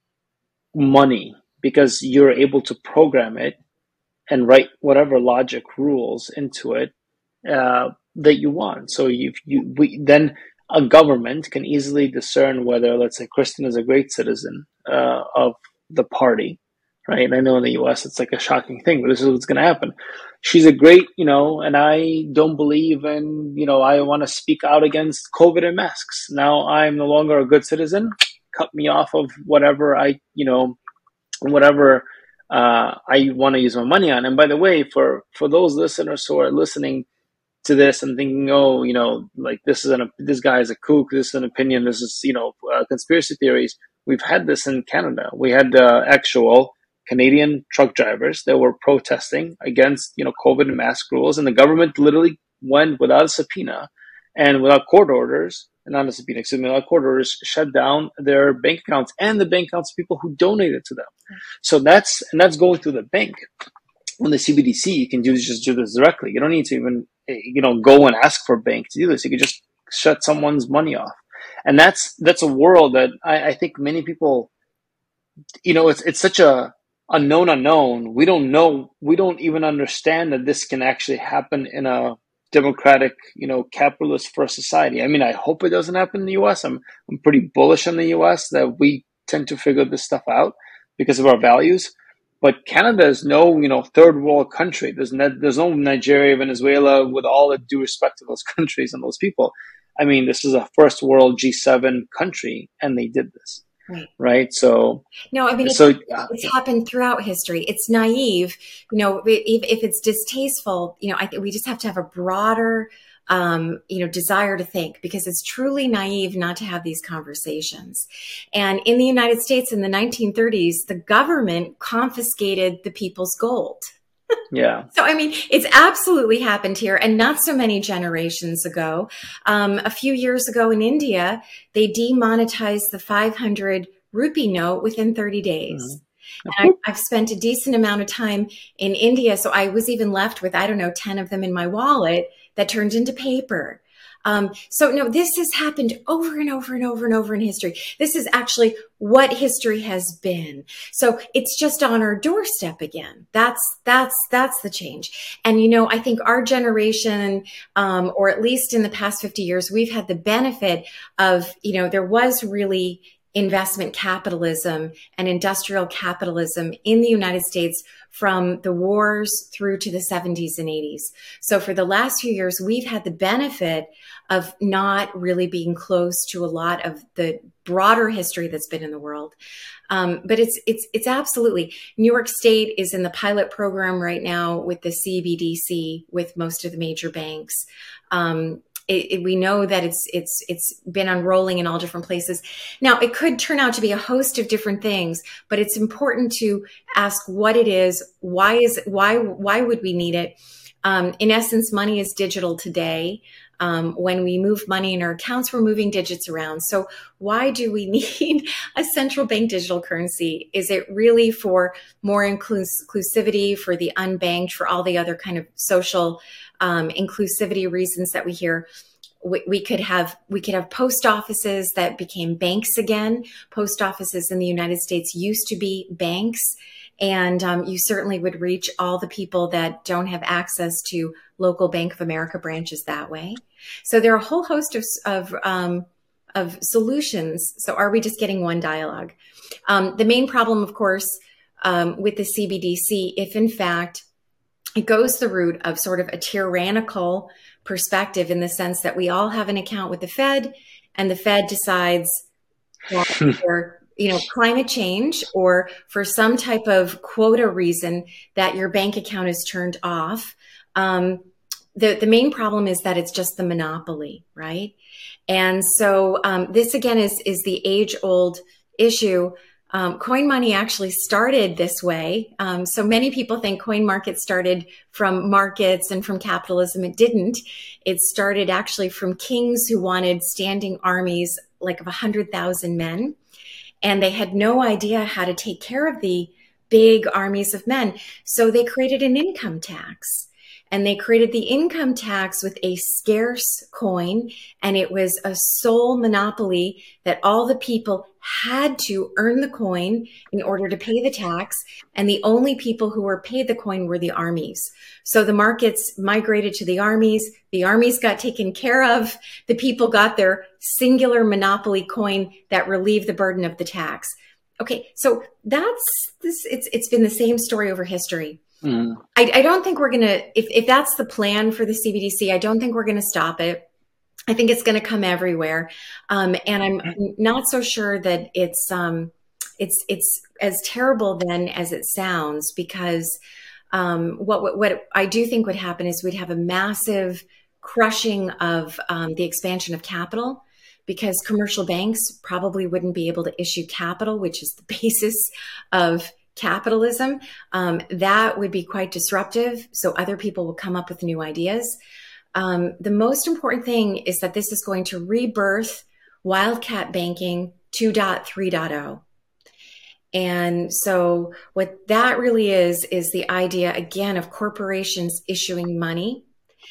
money, because you're able to program it and write whatever logic rules into it uh, that you want. So you, you we, then a government can easily discern whether, let's say, Kristen is a great citizen uh, of the party, right? And I know in the U S it's like a shocking thing, but this is what's going to happen. She's a great, you know, and I don't believe in, you know, I want to speak out against COVID and masks. Now I'm no longer a good citizen. Cut me off of whatever I, you know, whatever uh, I want to use my money on. And by the way, for, for those listeners who are listening to this and thinking, oh, you know, like this is an, this guy is a kook, this is an opinion, this is, you know, uh, conspiracy theories. We've had this in Canada. We had uh, actual Canadian truck drivers that were protesting against, you know, COVID and mask rules, and the government literally went without a subpoena and without court orders, and not a subpoena, excuse me, without court orders, shut down their bank accounts and the bank accounts of people who donated to them. So that's, and that's going through the bank. On the C B D C, you can do just do this directly. You don't need to even, you know, go and ask for a bank to do this. You can just shut someone's money off. And that's, that's a world that I, I think many people, you know, it's, it's such a unknown unknown. We don't know, we don't even understand that this can actually happen in a democratic, you know, capitalist first society. I mean, I hope it doesn't happen in the U S. I'm, I'm pretty bullish on the U S that we tend to figure this stuff out because of our values. But Canada is no, you know, third world country. There's no, there's no Nigeria, Venezuela, with all the due respect to those countries and those people. I mean, this is a first world G seven country, and they did this, right? right? So no, I mean, it's, so, it's happened throughout history. It's naive, you know. If, if it's distasteful, you know, I think we just have to have a broader, um, you know, desire to think, because it's truly naive not to have these conversations. And in the United States in the nineteen thirties, the government confiscated the people's gold. Yeah. So, I mean, it's absolutely happened here, and not so many generations ago. Um, a few years ago in India, they demonetized the five hundred rupee note within thirty days. Mm-hmm. And I, I've spent a decent amount of time in India, so I was even left with, I don't know, ten of them in my wallet that turned into paper. Um, so no, this has happened over and over and over and over in history. This is actually what history has been. So it's just on our doorstep again. That's, that's, that's the change. And, you know, I think our generation, um, or at least in the past fifty years, we've had the benefit of, you know, there was really investment capitalism and industrial capitalism in the United States from the wars through to the seventies and eighties. So for the last few years, we've had the benefit of not really being close to a lot of the broader history that's been in the world. Um, but it's, it's, it's absolutely, New York State is in the pilot program right now with the C B D C, with most of the major banks. Um, It, it, we know that it's it's it's been unrolling in all different places. Now, it could turn out to be a host of different things, but it's important to ask what it is. Why is why why would we need it? Um, in essence, money is digital today. Um, when we move money in our accounts, we're moving digits around. So why do we need a central bank digital currency? Is it really for more inclus- inclusivity, for the unbanked, for all the other kind of social um, inclusivity reasons that we hear? We, we could have we could have post offices that became banks again. Post offices in the United States used to be banks. And um, you certainly would reach all the people that don't have access to local Bank of America branches that way. So there are a whole host of of, um, of solutions. So are we just getting one dialogue? Um, the main problem, of course, um, with the C B D C, if in fact it goes the route of sort of a tyrannical perspective, in the sense that we all have an account with the Fed, and the Fed decides that for, you know, climate change or for some type of quota reason that your bank account is turned off. Um, the, the main problem is that it's just the monopoly, right? And so um, this again is, is the age old issue. Um, coin money actually started this way. Um, so many people think coin market started from markets and from capitalism. It didn't. It started actually from kings who wanted standing armies, like of one hundred thousand men. And they had no idea how to take care of the big armies of men. So they created an income tax. And they created the income tax with a scarce coin, and it was a sole monopoly that all the people had to earn the coin in order to pay the tax, and the only people who were paid the coin were the armies. So the markets migrated to the armies, the armies got taken care of, the people got their singular monopoly coin that relieved the burden of the tax. Okay, so that's this. It's it's been the same story over history. Mm. I, I don't think we're going to, if, if that's the plan for the C B D C, I don't think we're going to stop it. I think it's going to come everywhere. Um, and I'm not so sure that it's, um, it's, it's as terrible then as it sounds, because um, what, what, what I do think would happen is we'd have a massive crushing of um, the expansion of capital, because commercial banks probably wouldn't be able to issue capital, which is the basis of capitalism. Um, that would be quite disruptive. So other people will come up with new ideas. Um, the most important thing is that this is going to rebirth Wildcat Banking two point three point oh. And so what that really is, is the idea, again, of corporations issuing money.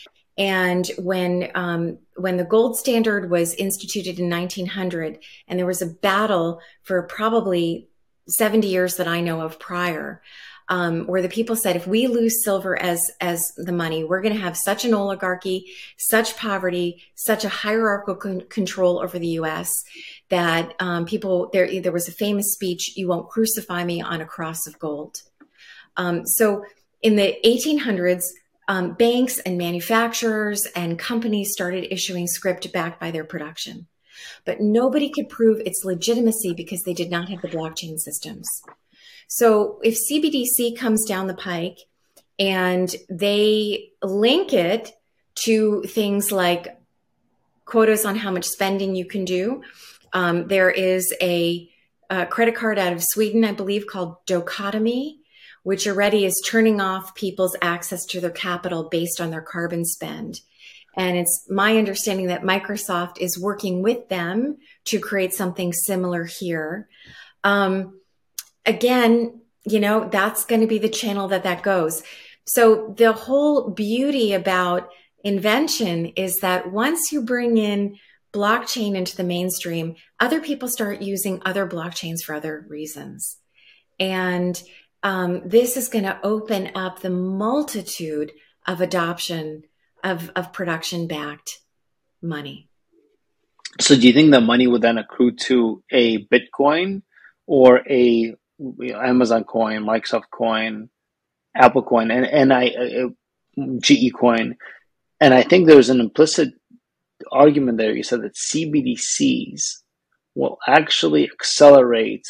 And when um, when the gold standard was instituted in nineteen hundred, and there was a battle for probably seventy years that I know of prior, um, where the people said, if we lose silver as as the money, we're going to have such an oligarchy, such poverty, such a hierarchical con- control over the U S that um, people, there, there was a famous speech, "You won't crucify me on a cross of gold." Um, so in the eighteen hundreds, um, banks and manufacturers and companies started issuing script backed by their production. But nobody could prove its legitimacy because they did not have the blockchain systems. So if C B D C comes down the pike and they link it to things like quotas on how much spending you can do, um, there is a, a credit card out of Sweden, I believe, called Docotomy, which already is turning off people's access to their capital based on their carbon spend. And it's my understanding that Microsoft is working with them to create something similar here. Um, again, you know, that's going to be the channel that that goes. So the whole beauty about invention is that once you bring in blockchain into the mainstream, other people start using other blockchains for other reasons. And um, this is going to open up the multitude of adoption of, of production-backed money. So do you think the money would then accrue to a Bitcoin or a Amazon coin, Microsoft coin, Apple coin, and, and I, uh, G E coin? And I think there's an implicit argument there. You said that C B D Cs will actually accelerate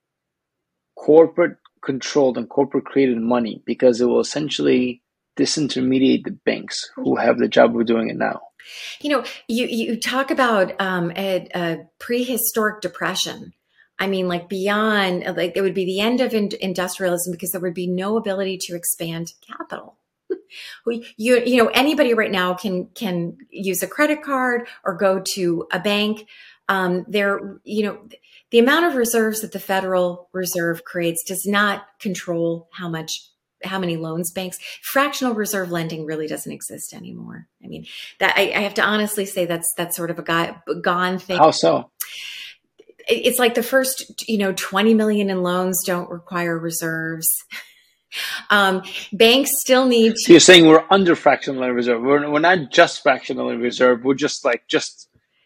corporate controlled and corporate created money because it will essentially disintermediate the banks who have the job of doing it now. You know, you, you talk about um, a, a prehistoric depression. I mean, like beyond, like it would be the end of in- industrialism because there would be no ability to expand capital. you, you know, anybody right now can can use a credit card or go to a bank. Um, there, you know, the amount of reserves that the Federal Reserve creates does not control how much. how many loans banks, fractional reserve lending really doesn't exist anymore. I mean, that I, I have to honestly say that's, that's sort of a guy, gone thing. How so? It's like the first, you know, twenty million in loans don't require reserves. um, banks still need to. So you're saying we're under fractional reserve. We're, we're not just fractional reserve. We're just like, just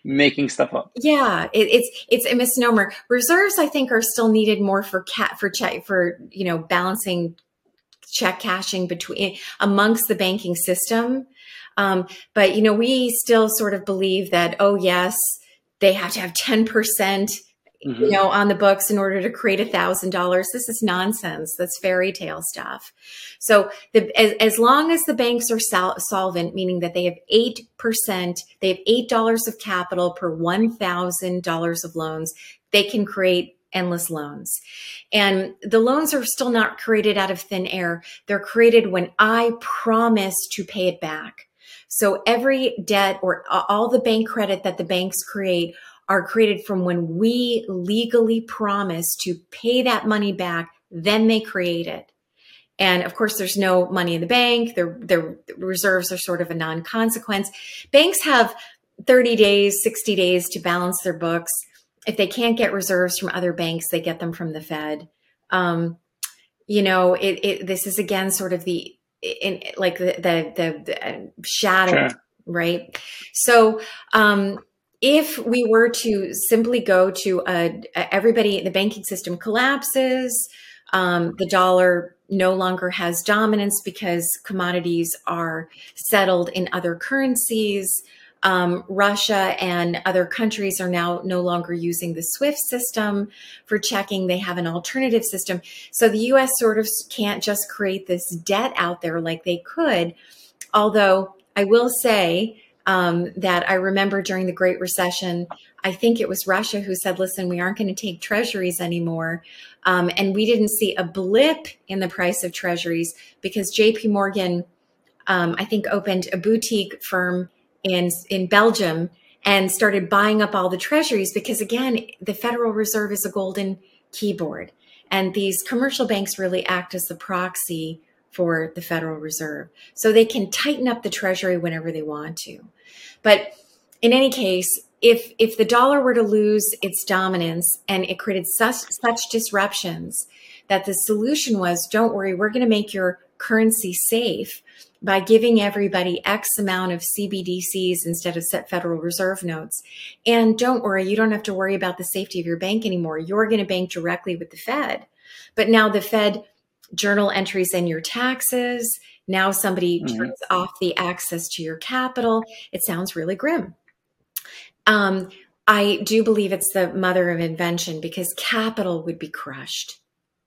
making stuff up. Yeah, it, it's it's a misnomer. Reserves, I think, are still needed more for cat for check for you know balancing check cashing between amongst the banking system. Um, but you know, we still sort of believe that oh yes, they have to have ten percent. Mm-hmm. You know, on the books in order to create a thousand dollars. This is nonsense. That's fairy tale stuff. So the, as, as long as the banks are sol- solvent, meaning that they have eight percent, they have eight dollars of capital per one thousand dollars of loans, they can create endless loans. And the loans are still not created out of thin air. They're created when I promise to pay it back. So every debt or all the bank credit that the banks create are created from when we legally promise to pay that money back, then they create it. And of course, there's no money in the bank. Their, their reserves are sort of a non-consequence. Banks have thirty days, sixty days to balance their books. If they can't get reserves from other banks, they get them from the Fed. Um, you know, it, it, this is again sort of the, in, like the, the, the, the shadow, sure. Right? So, um, if we were to simply go to a, a everybody, the banking system collapses, um, the dollar no longer has dominance because commodities are settled in other currencies. Um, Russia and other countries are now no longer using the SWIFT system for checking. They have an alternative system. So the U S sort of can't just create this debt out there like they could. Although I will say, Um, that I remember during the Great Recession, I think it was Russia who said, listen, we aren't going to take treasuries anymore. Um, and we didn't see a blip in the price of treasuries because J P Morgan, um, I think, opened a boutique firm in, in Belgium and started buying up all the treasuries because, again, the Federal Reserve is a golden keyboard. And these commercial banks really act as the proxy for the Federal Reserve. So they can tighten up the treasury whenever they want to. But in any case, if if the dollar were to lose its dominance and it created such, such disruptions that the solution was, don't worry, we're going to make your currency safe by giving everybody X amount of C B D Cs instead of set Federal Reserve notes. And don't worry, you don't have to worry about the safety of your bank anymore. You're going to bank directly with the Fed. But now the Fed journal entries in your taxes. Now somebody mm-hmm. turns off the access to your capital. It sounds really grim. Um, I do believe it's the mother of invention because capital would be crushed.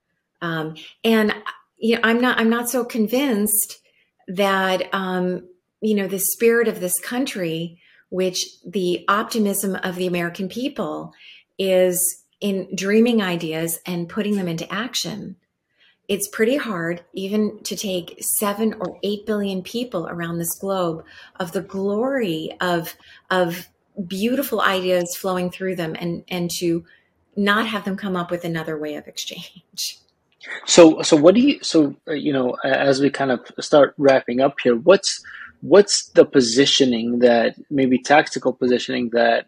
Um, and you know, I'm not. I'm not so convinced that um, you know the spirit of this country, which the optimism of the American people is in dreaming ideas and putting them into action. It's pretty hard even to take seven or eight billion people around this globe of the glory of, of beautiful ideas flowing through them and, and to not have them come up with another way of exchange. So, so what do you, so, uh, you know, as we kind of start wrapping up here, what's, what's the positioning that maybe tactical positioning that,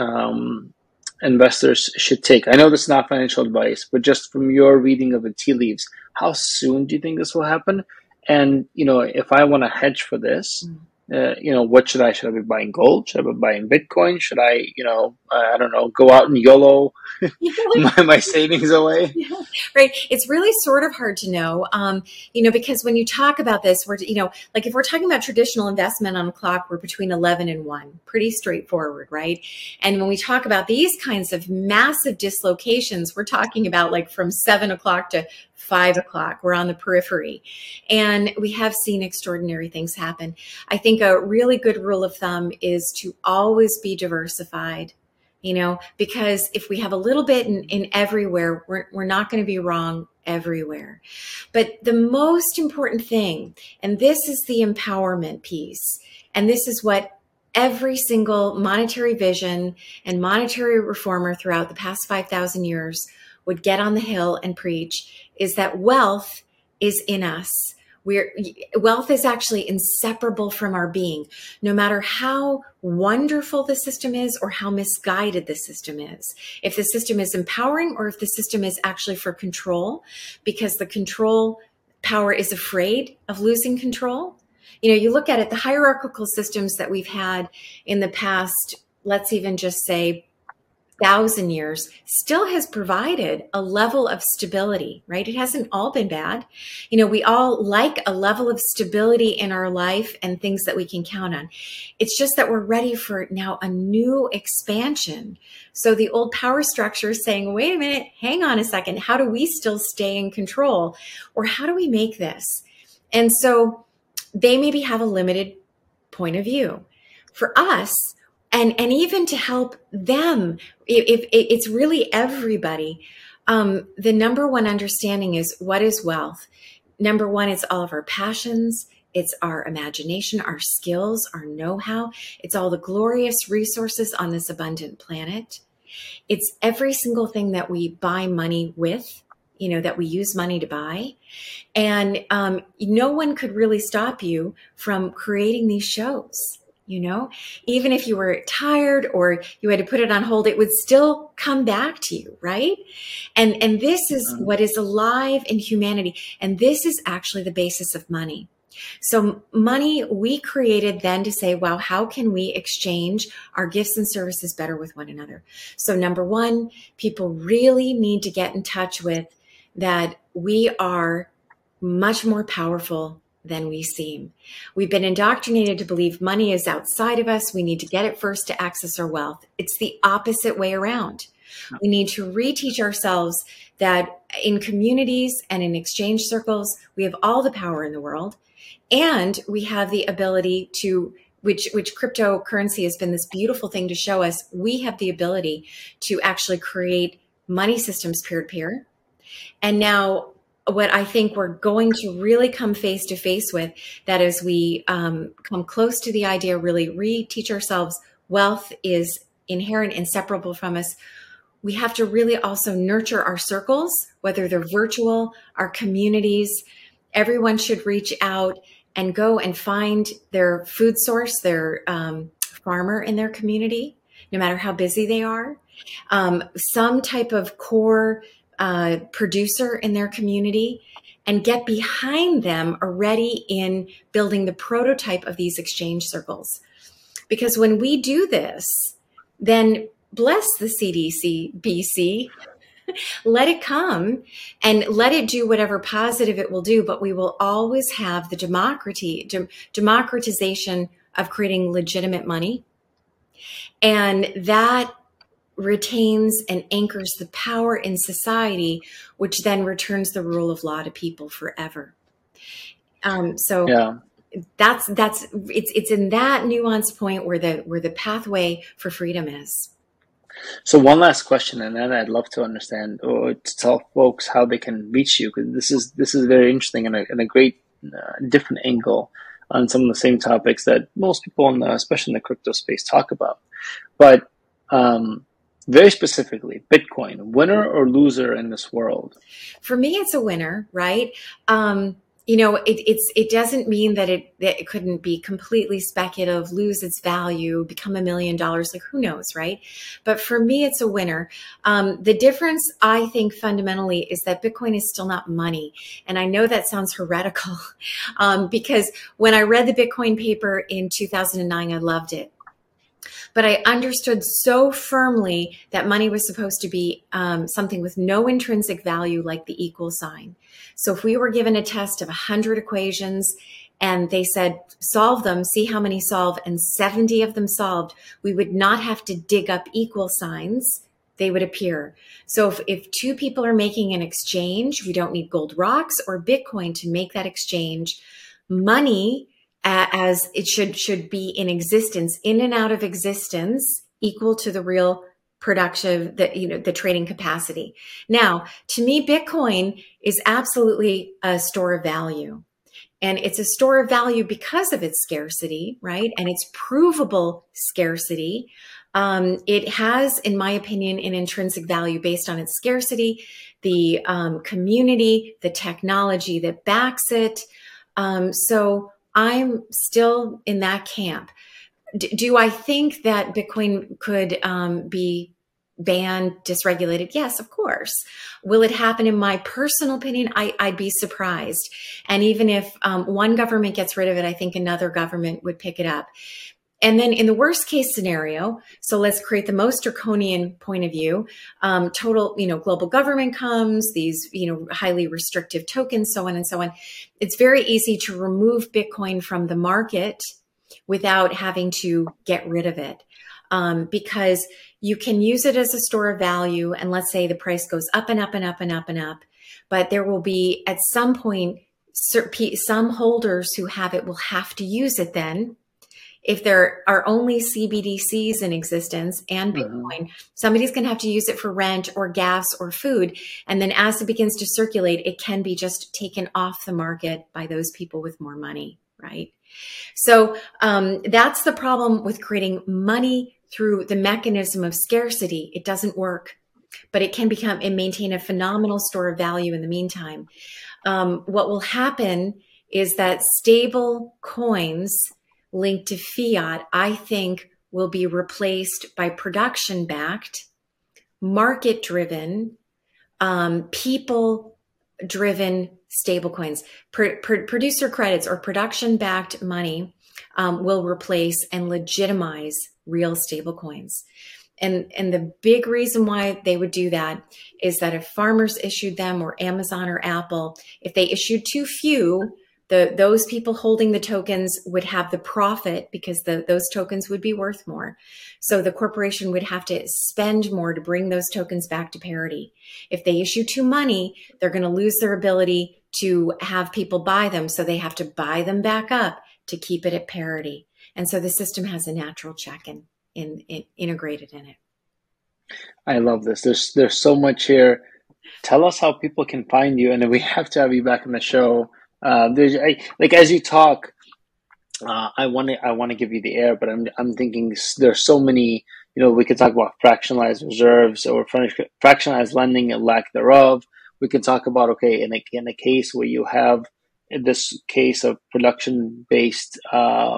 um, investors should take? I know this is not financial advice, but just from your reading of the tea leaves, how soon do you think this will happen? And, you know, if I want to hedge for this, mm. uh, you know, what should I, should I be buying gold? Should I be buying Bitcoin? Should I, you know, uh, I don't know, go out and YOLO my, my savings away? Yeah. Right. It's really sort of hard to know, um, you know, because when you talk about this, we're, you know, like if we're talking about traditional investment on a clock, we're between eleven and one, pretty straightforward, right? And when we talk about these kinds of massive dislocations, we're talking about like from seven o'clock to five o'clock. We're on the periphery. And we have seen extraordinary things happen. I think a really good rule of thumb is to always be diversified, you know, because if we have a little bit in, in everywhere, we're, we're not going to be wrong everywhere. But the most important thing, and this is the empowerment piece, and this is what every single monetary vision and monetary reformer throughout the past five thousand years would get on the Hill and preach, is that wealth is in us. We're, wealth is actually inseparable from our being, no matter how wonderful the system is or how misguided the system is. If the system is empowering or if the system is actually for control, because the control power is afraid of losing control. You know, you look at it, the hierarchical systems that we've had in the past let's even just say thousand years, still has provided a level of stability, right? It hasn't all been bad. You know, we all like a level of stability in our life and things that we can count on. It's just that we're ready for now a new expansion. So the old power structure is saying, wait a minute, hang on a second. How do we still stay in control? Or how do we make this? And so they maybe have a limited point of view. For us, And and even to help them, if, if it's really everybody, um, the number one understanding is, what is wealth? Number one, it's all of our passions. It's our imagination, our skills, our know-how. It's all the glorious resources on this abundant planet. It's every single thing that we buy money with, you know, that we use money to buy. And um, no one could really stop you from creating these shows. You know, even if you were tired or you had to put it on hold, it would still come back to you, right? And and this is what is alive in humanity. And this is actually the basis of money. So money we created then to say, wow, how can we exchange our gifts and services better with one another? So number one, people really need to get in touch with that we are much more powerful than we seem. We've been indoctrinated to believe money is outside of us. We need to get it first to access our wealth. It's the opposite way around. We need to reteach ourselves that in communities and in exchange circles, we have all the power in the world. And we have the ability to, which, which cryptocurrency has been this beautiful thing to show us, we have the ability to actually create money systems peer-to-peer. And now what I think we're going to really come face to face with, that as we um, come close to the idea, really reteach ourselves, wealth is inherent, inseparable from us. We have to really also nurture our circles, whether they're virtual, our communities. Everyone should reach out and go and find their food source, their um, farmer in their community, no matter how busy they are, um, some type of core Uh, producer in their community, and get behind them already in building the prototype of these exchange circles. Because when we do this, then bless the C D C B C, let it come and let it do whatever positive it will do, but we will always have the democracy, de- democratization of creating legitimate money. And that retains and anchors the power in society, which then returns the rule of law to people forever. Um, so yeah. that's that's it's it's in that nuanced point where the where the pathway for freedom is. So one last question, and then I'd love to understand or to tell folks how they can reach you, because this is this is very interesting and a, and a great uh, different angle on some of the same topics that most people, in the, especially in the crypto space, talk about. But um, very specifically, Bitcoin, winner or loser in this world? For me, it's a winner, right? Um, you know, it, it's it doesn't mean that it that it couldn't be completely speculative, lose its value, become a million dollars. Like, who knows, right? But for me, it's a winner. Um, the difference, I think, fundamentally, is that Bitcoin is still not money, and I know that sounds heretical, um, because when I read the Bitcoin paper in two thousand nine, I loved it. But I understood so firmly that money was supposed to be um, something with no intrinsic value, like the equal sign. So if we were given a test of one hundred equations and they said, solve them, see how many solve, and seventy of them solved, we would not have to dig up equal signs. They would appear. So if, if two people are making an exchange, we don't need gold rocks or Bitcoin to make that exchange. Money, as it should should be in existence, in and out of existence, equal to the real production, the you know the trading capacity. Now, to me, Bitcoin is absolutely a store of value, and it's a store of value because of its scarcity, right? And its provable scarcity. Um, it has, in my opinion, an intrinsic value based on its scarcity, the um, community, the technology that backs it. Um, so. I'm still in that camp. D- do I think that Bitcoin could um, be banned, dysregulated? Yes, of course. Will it happen? In my personal opinion, I, I'd be surprised. And even if um, one government gets rid of it, I think another government would pick it up. and then in the worst case scenario, so let's create the most draconian point of view, um, total, you know, global government comes, these, you know, highly restrictive tokens, so on and so on. It's very easy to remove Bitcoin from the market without having to get rid of it. Um, because you can use it as a store of value. And let's say the price goes up and up and up and up and up, but there will be at some point, some holders who have it will have to use it then. If there are only C B D Cs in existence and Bitcoin, mm-hmm. somebody's going to have to use it for rent or gas or food. And then as it begins to circulate, it can be just taken off the market by those people with more money, right? So um, that's the problem with creating money through the mechanism of scarcity. It doesn't work, but it can become and maintain a phenomenal store of value in the meantime. Um, what will happen is that stable coins linked to fiat, I think, will be replaced by production-backed, market-driven, um, people-driven stablecoins. Pro- pro- producer credits or production-backed money um, will replace and legitimize real stablecoins. And, and the big reason why they would do that is that if farmers issued them, or Amazon or Apple, if they issued too few, the those people holding the tokens would have the profit because the, those tokens would be worth more. So the corporation would have to spend more to bring those tokens back to parity. If they issue too money, they're going to lose their ability to have people buy them. So they have to buy them back up to keep it at parity. And so the system has a natural check in, in, in integrated in it. I love this. There's there's so much here. Tell us how people can find you, and then we have to have you back on the show. Uh, there's I, like as you talk, uh, I want to I want to give you the air, but I'm I'm thinking there's so many. You know, we could talk about fractionalized reserves or fractionalized lending and lack thereof. We could talk about okay, in a in a case where you have in this case of production based uh,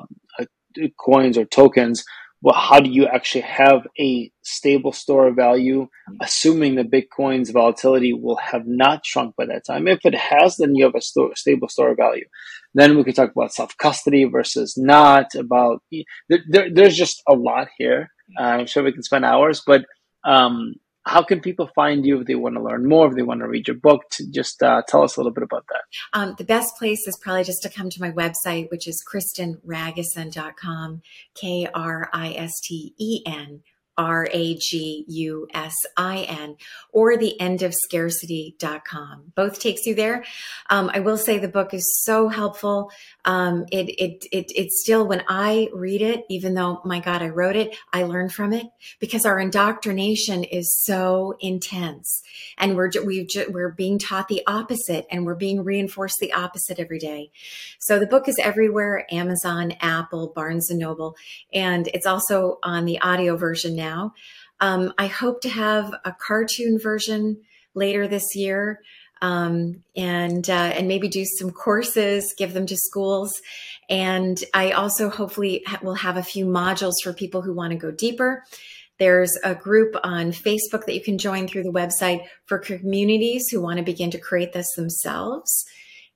coins or tokens. Well, how do you actually have a stable store of value, assuming that Bitcoin's volatility will have not shrunk by that time? If it has, then you have a store, stable store of value. Then we could talk about self-custody versus not, about, there, there, there's just a lot here. Uh, I'm sure we can spend hours, but um, how can people find you if they want to learn more, if they want to read your book? To just uh, tell us a little bit about that. Um, the best place is probably just to come to my website, which is kristen ragusin dot com, K R I S T E N R A G U S I N, or the end of scarcity dot com. Both takes you there. Um, I will say the book is so helpful. Um, it, it, it, it's still, when I read it, even though, my God, I wrote it, I learn from it because our indoctrination is so intense, and we're, we've, we're being taught the opposite, and we're being reinforced the opposite every day. So the book is everywhere: Amazon, Apple, Barnes and Noble, and it's also on the audio version now. Now. Um, I hope to have a cartoon version later this year, um, and uh, and maybe do some courses, give them to schools. And I also hopefully ha- will have a few modules for people who want to go deeper. There's a group on Facebook that you can join through the website for communities who want to begin to create this themselves.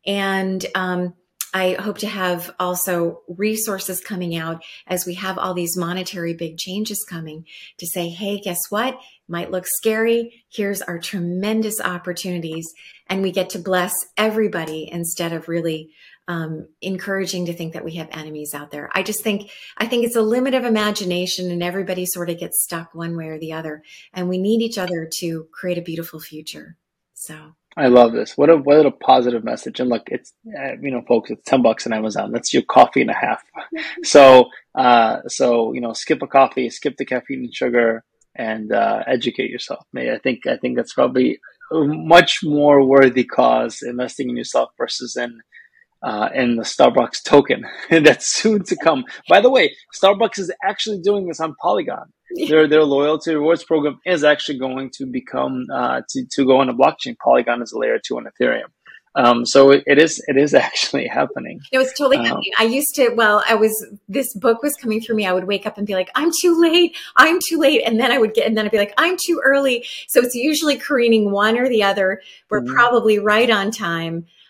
And um, I hope to have also resources coming out as we have all these monetary big changes coming to say, hey, guess what? Might look scary. Here's our tremendous opportunities. And we get to bless everybody instead of really um, encouraging to think that we have enemies out there. I just think, I think it's a limit of imagination, and everybody sort of gets stuck one way or the other. And we need each other to create a beautiful future. So. I love this. What a what a positive message. And look, it's uh, you know, folks, it's ten bucks on Amazon. That's your coffee and a half. So uh, so you know, skip a coffee, skip the caffeine and sugar, and uh, educate yourself. I think I think that's probably a much more worthy cause, investing in yourself versus in uh, in the Starbucks token that's soon to come. By the way, Starbucks is actually doing this on Polygon. Their their loyalty rewards program is actually going to become uh, to to go on a blockchain. Polygon is a layer two on Ethereum, um, so it, it is it is actually happening. It was totally um, happening. I used to. Well, I was. This book was coming through me. I would wake up and be like, "I'm too late. I'm too late," and then I would get, and then I'd be like, "I'm too early." So it's usually careening one or the other. We're mm-hmm. probably right on time.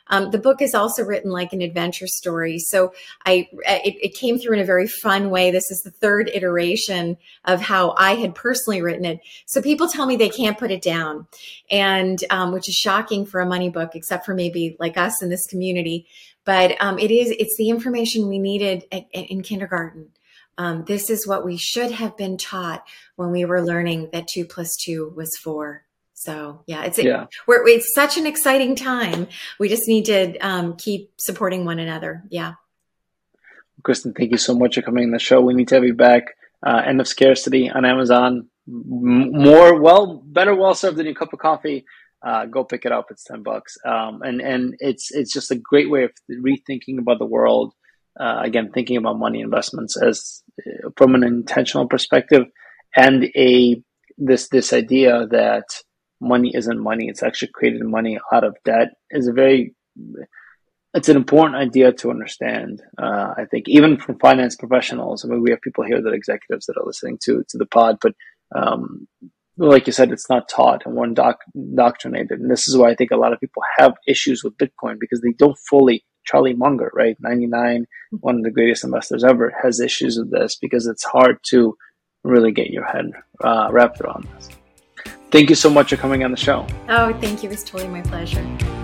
Um, the book is also written like an adventure story. So I, it, it came through in a very fun way. This is the third iteration of how I had personally written it. So people tell me they can't put it down, and um, which is shocking for a money book, except for maybe like us in this community. But um, it is, it's the information we needed at, in kindergarten. Um, this is what we should have been taught when we were learning that two plus two was four. So yeah, it's yeah. It, we're, it's such an exciting time. We just need to um, keep supporting one another. Yeah. Kristen, thank you so much for coming on the show. We need to have you back. Uh, End of Scarcity on Amazon. More well, better well served than your cup of coffee. Uh, go pick it up. It's ten bucks. Um, and and it's it's just a great way of rethinking about the world. Uh, again, thinking about money investments as uh, from an intentional perspective, and a this this idea that money isn't money. It's actually created money out of debt is a very, it's an important idea to understand. Uh, I think even from finance professionals, I mean, we have people here that are executives that are listening to, to the pod, but um, like you said, it's not taught and we're doc- indoctrinated. And this is why I think a lot of people have issues with Bitcoin, because they don't fully, Charlie Munger, right? ninety-nine, one of the greatest investors ever, has issues with this because it's hard to really get your head uh, wrapped around this. Thank you so much for coming on the show. Oh, thank you. It was totally my pleasure.